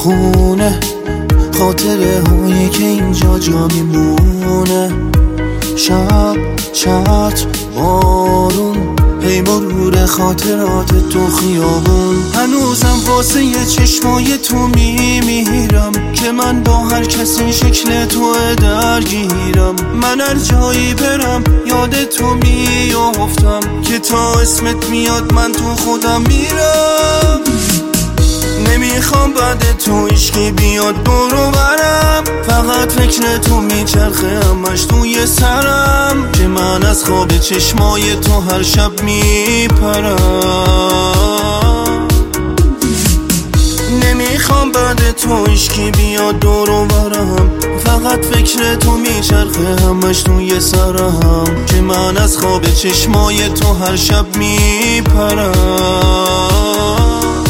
خونه، خاطره هایی که اینجا جا میمونه. شب چتر بارون، هی مرور خاطرات تو خیابون. هنوزم واسه یه چشمای تو میمیرم که من با هر کسی شکل تو درگیرم. من هر جایی برم یاد تو میافتم که تا اسمت میاد من تو خودم میرم. نمیخوام بعد تو عشقی بیاد دورو برم، فقط فکر تو میچرخه همش توی سرم که من از خواب چشمای تو هر شب میپرم. نمیخوام بعد تو عشقی بیاد دورو برم، فقط فکر تو میچرخه همش توی سرم که من از خواب چشمای تو هر شب میپرم.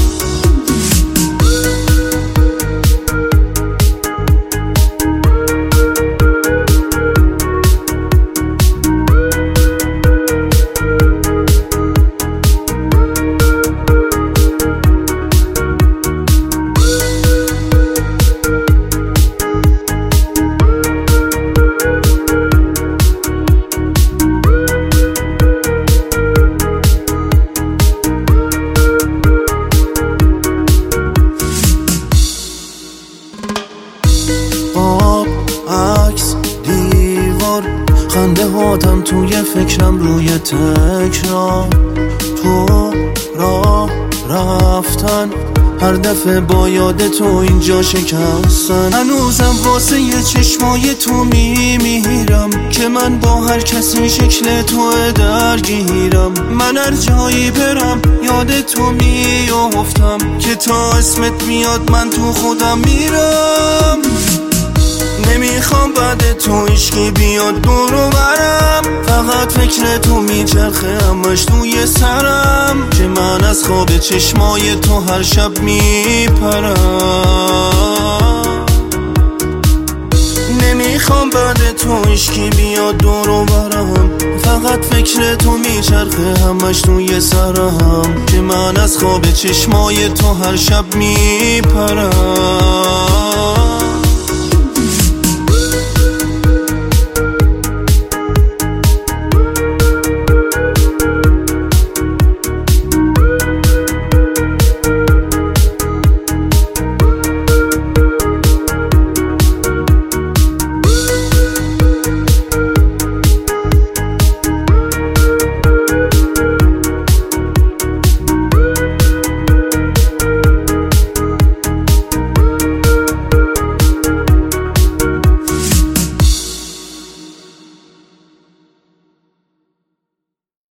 عکس دیوار، خنده هاتم توی فکرم روی تکرار. تو راه رفتن هر دفعه با یاد تو اینجا شکستن. هنوزم واسه یه چشمای تو میمیرم که من با هر کسی شکل تو درگیرم. من هر جایی برم یاد تو میافتم که تا اسمت میاد من تو خودم میرم. نمیخوام بعد تو عشقی بیاد دورو برم، فقط فکر تو میچرخه همش توی سرم که من از خواب چشمای تو هر شب میپرم. نمیخوام بعد تو عشقی بیاد دورو برم، فقط فکر تو میچرخه همش توی سرم که من از خواب چشمای تو هر شب میپرم.